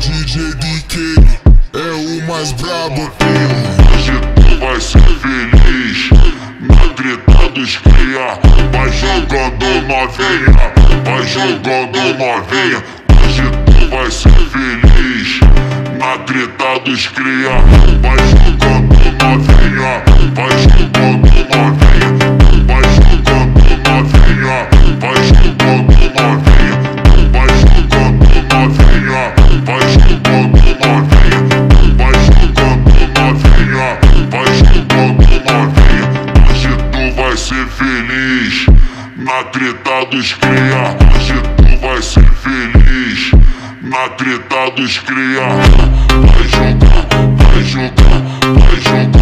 DJ DK é o mais brabo. Hoje tu vai ser feliz na treta dos cria. Vai jogando novinha, vai jogando novinha. Hoje tu vai ser feliz na treta dos cria. Vai jogando novinha, vai jogando novinha. Vai jogando novinha, vai jogando novinha. Vai jogando novinha, vai jogando novinha. Vai jogando novinha, vai jogando novinha. Hoje tu vai ser feliz na treta dos cria. Hoje tu vai ser feliz na treta dos cria. Vai jogar, vai jogar, vai jogar.